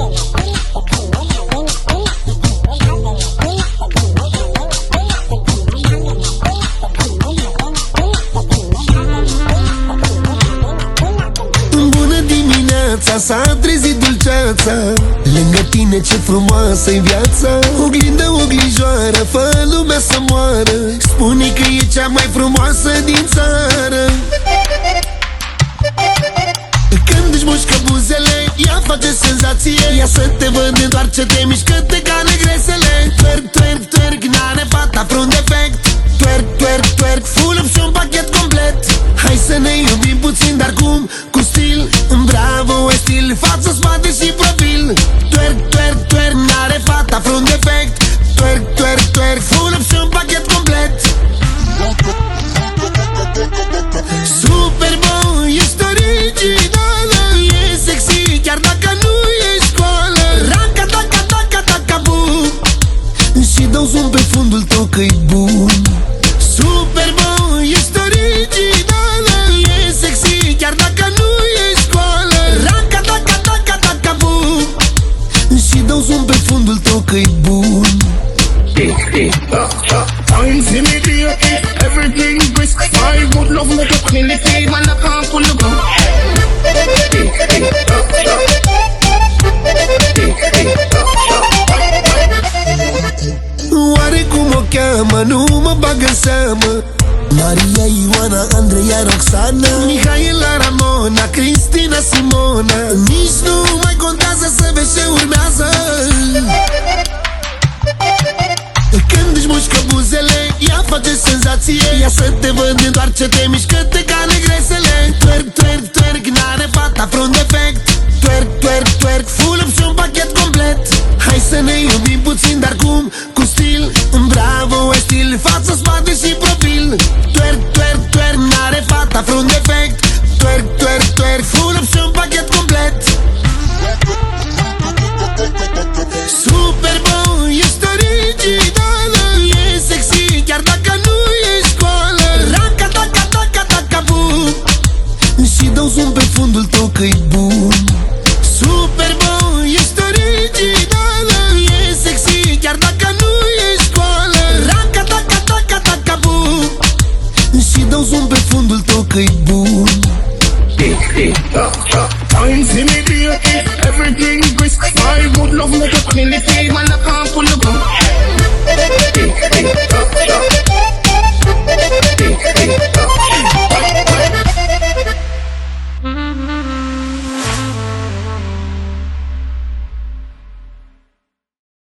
S-a trezit dulceața, lângă tine ce frumoasă-i viața. Oglindă, oglijoară, fă lumea să moară, spune că e cea mai frumoasă din țară. Când își mușcă buzele, ea face senzație. Ia să te văd, întoarce-te, mișcă-te ca negresele. Twerk, twerk, twerk, n-are fata vreun defect. Twerk, twerk, twerk, full up și un pachet complet. Hai să ne iubim puțin, dar cum? Cu stil, în bravo, e stil, față, spate și profil. Twerk, twerk, twerk, n-are fata vreun defect. Twerk, twerk, twerk, full up și un pachet complet. Super boy, ești originală, e sexy, chiar dacă nu ești școală. Ranca, taca, taca, taca, bum. Și dau zoom pe fundul tău că-i bun. Super boy, ești originală, e sexy, chiar dacă nu ești școală. Ranca, taca, taca, taca, bum. Și dau zoom pe fundul tău că-i bun. Time see me there, everything brisk. My good love like a quality, man I can't pull the gun. Oare cum o cheamă? Nu mă bag în seamă. Maria, Ioana, Andreea, Roxana, Mihaela, Ramona, Cristina, Simona. Nici nu mai contează, să vezi ce urmează. Când își mușcă buzele, ea face senzație. Ia să te văd, întoarce-te, mișcă-te ca negresele. Twerk, twerk, twerk, n-are fata vreun defect. Twerk, twerk, twerk, full up și un pachet complet. Hai să ne iubim puțin, dar cum? Cu stil, în bravo, e stil, față, spate și profil. Twerk, twerk, twerk, n-are fata vreun defect. Twerk, twerk, twerk, full up și un pachet complet. Super boy, ești originală, e sexy, chiar dacă nu ești școală. Ranca, taca, taca, taca, bum. Și dau zoom pe fundul tău că-i bun. Super boy, ești originală, e sexy, chiar dacă nu ești școală. Ranca, taca, taca, taca, bum. Și dau zoom pe fundul tău că-i bun. Time see me there, everything brisk. My good love like a quality,